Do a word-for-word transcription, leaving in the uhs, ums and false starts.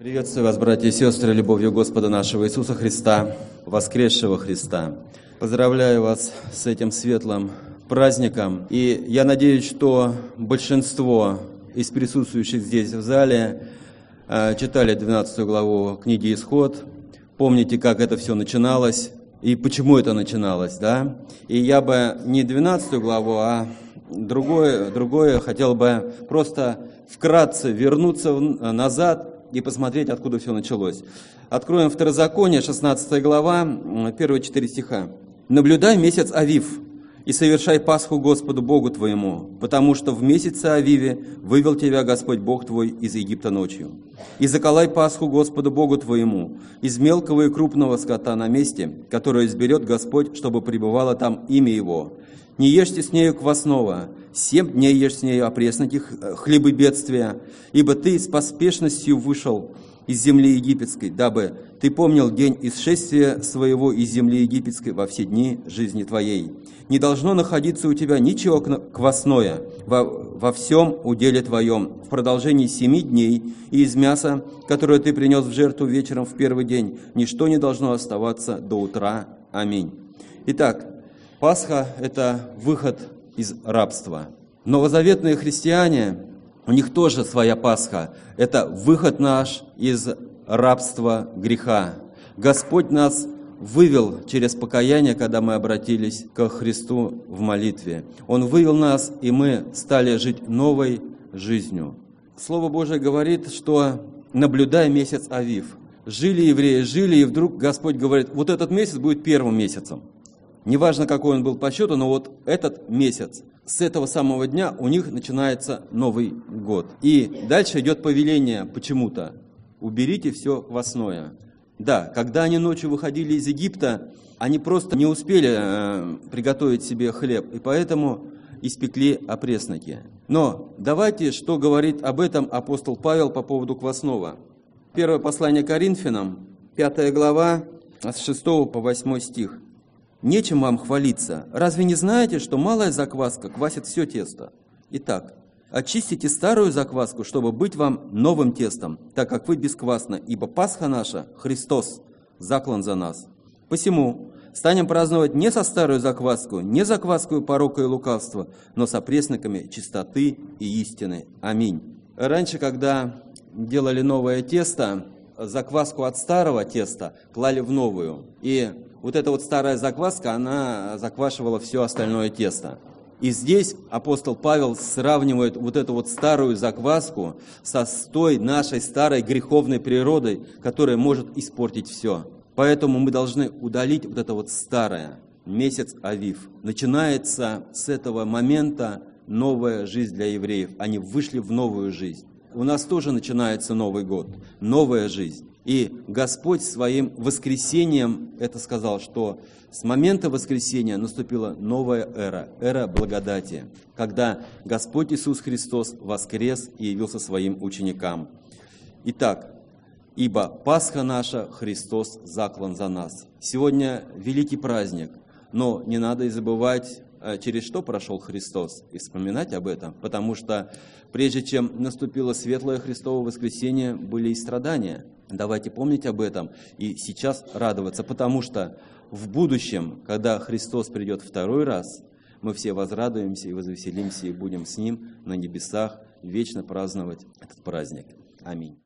Приветствую вас, братья и сестры, любовью Господа нашего Иисуса Христа, воскресшего Христа. Поздравляю вас с этим светлым праздником. И я надеюсь, что большинство из присутствующих здесь в зале э, читали двенадцатую главу книги «Исход». Помните, как это все начиналось и почему это начиналось, да? И я бы не двенадцатую главу, а другое, другое хотел бы просто вкратце вернуться назад и посмотреть, откуда все началось. Откроем Второзаконие, шестнадцатая глава, первые четыре стиха. «Наблюдай месяц Авив, и совершай Пасху Господу Богу твоему, потому что в месяце Авиве вывел тебя Господь Бог твой из Египта ночью. И заколай Пасху Господу Богу твоему из мелкого и крупного скота на месте, которое изберет Господь, чтобы пребывало там имя Его. Не ешьте с нею квасного, семь дней ешь с нею опресноки хлебы бедствия, ибо ты с поспешностью вышел из земли египетской, дабы ты помнил день исшествия своего из земли египетской во все дни жизни твоей. Не должно находиться у тебя ничего квасное во, во всем уделе твоем в продолжении семи дней, и из мяса, которое ты принес в жертву вечером в первый день, ничто не должно оставаться до утра. Аминь». Итак, Пасха – это выход из рабства. Новозаветные христиане, у них тоже своя Пасха. Это выход наш из рабства греха. Господь нас вывел через покаяние, когда мы обратились ко Христу в молитве. Он вывел нас, и мы стали жить новой жизнью. Слово Божие говорит, что наблюдай месяц Авив. Жили евреи, жили, и вдруг Господь говорит, вот этот месяц будет первым месяцем. Неважно, какой он был по счету, но вот этот месяц, с этого самого дня у них начинается Новый год. И дальше идет повеление почему-то. Уберите все квасное. Да, когда они ночью выходили из Египта, они просто не успели э, приготовить себе хлеб, и поэтому испекли опресноки. Но давайте, что говорит об этом апостол Павел по поводу квасного. Первое послание Коринфянам, пятая глава, с шестого по восьмой стих. «Нечем вам хвалиться. Разве не знаете, что малая закваска квасит все тесто? Итак, очистите старую закваску, чтобы быть вам новым тестом, так как вы бесквасны, ибо Пасха наша, Христос, заклан за нас. Посему станем праздновать не со старую закваску, не закваску порока и лукавства, но с опресноками чистоты и истины. Аминь». Раньше, когда делали новое тесто, закваску от старого теста клали в новую. И вот эта вот старая закваска, она заквашивала все остальное тесто. И здесь апостол Павел сравнивает вот эту вот старую закваску со той нашей старой греховной природой, которая может испортить все. Поэтому мы должны удалить вот это вот старое. Месяц Авив. Начинается с этого момента новая жизнь для евреев. Они вышли в новую жизнь. У нас тоже начинается Новый год, новая жизнь. И Господь своим воскресением это сказал, что с момента воскресения наступила новая эра, эра благодати, когда Господь Иисус Христос воскрес и явился своим ученикам. Итак, ибо Пасха наша, Христос заклан за нас. Сегодня великий праздник, но не надо и забывать, через что прошел Христос, и вспоминать об этом, потому что прежде чем наступило светлое Христово воскресение, были и страдания. Давайте помнить об этом и сейчас радоваться, потому что в будущем, когда Христос придет второй раз, мы все возрадуемся и возвеселимся и будем с Ним на небесах вечно праздновать этот праздник. Аминь.